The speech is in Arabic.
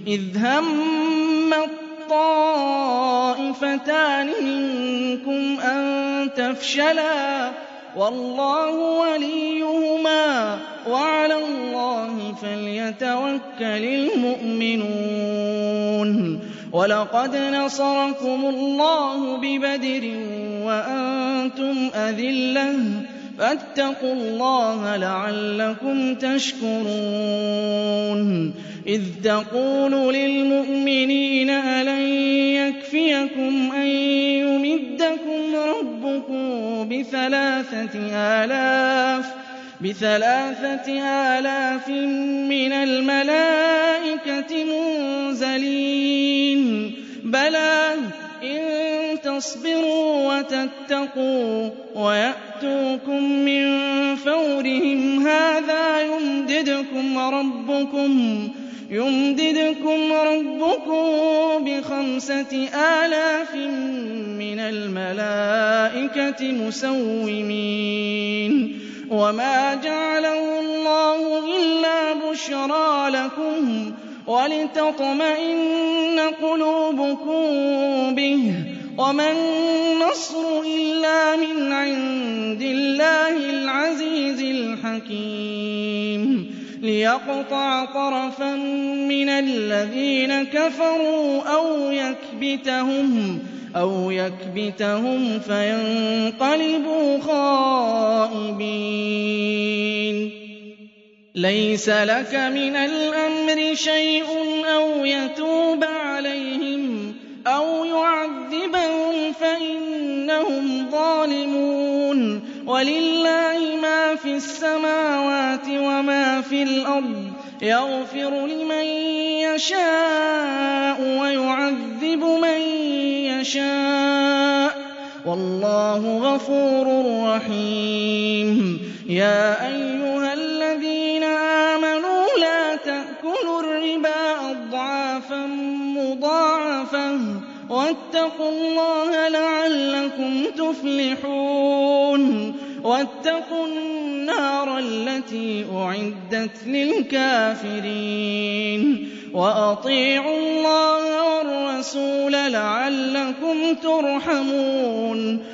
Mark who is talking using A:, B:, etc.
A: إِذْ هَمَّ الطَّائِفَتَانِ مِنكُمْ أَن تَفْشَلَا وَاللَّهُ وَلِيُّهُمَا وَعَلَى اللَّهِ فَلْيَتَوَكَّلِ الْمُؤْمِنُونَ وَلَقَدْ نَصَرَكُمُ اللَّهُ بِبَدْرٍ وَأَنتُمْ أَذِلَّةٌ فَاتَّقُوا اللَّهَ لَعَلَّكُمْ تَشْكُرُونَ إِذْ تَقُولُ لِلْمُؤْمِنِينَ أَلَن يَكْفِيَكُمْ أَن يُمِدَّكُمْ رَبُّكُم ب3,000 مِّنَ الْمَلَائِكَةِ مُنزَلِينَ بَلَىٰ إِن تَصْبِرُوا وَتَتَّقُوا وَيَأْتُوكُم مِّن فَوْرِهِمْ هَٰذَا يُمْدِدْكُمْ رَبُّكُم ب5,000 مِّنَ الْمَلَائِكَةِ مُسَوِّمِينَ وَمَا جَعَلَهُ اللَّهُ إِلَّا بُشْرَىٰ لَكُمْ وَلِتَطْمَئِنَّ قُلُوبُكُم بِهِ ۗ وَمَا النَّصْرُ إِلَّا مِنْ عِندِ اللَّهِ الْعَزِيزِ الْحَكِيمِ لِيَقْطَعَ طَرَفًا مِّنَ الَّذِينَ كَفَرُوا أَوْ يَكْبِتَهُمْ فَيَنقَلِبُوا خَائِبِينَ لَيْسَ لَكَ مِنَ الْأَمْرِ شَيْءٌ أَوْ يَتُوبَ عَلَيْهِمْ أَوْ يُعَذِّبَهُمْ فَإِنَّهُمْ ظَالِمُونَ وَلِلَّهِ مَا فِي السَّمَاوَاتِ وَمَا فِي الْأَرْضِ يَغْفِرُ لِمَن يَشَاءُ وَيُعَذِّبُ مَن يَشَاءُ ۗ وَاللَّهُ غَفُورٌ رَّحِيمٌ يَا أَيُّهَا الَّذِينَ آمَنُوا لَا تَأْكُلُوا الرِّبَا أَضْعَافًا مُّضَاعَفَةً وَاتَّقُوا اللَّهَ لَعَلَّكُمْ تُفْلِحُونَ وَاتَّقُوا النَّارَ الَّتِي أُعِدَّتْ لِلْكَافِرِينَ وَأَطِيعُوا اللَّهَ وَالرَّسُولَ لَعَلَّكُمْ تُرْحَمُونَ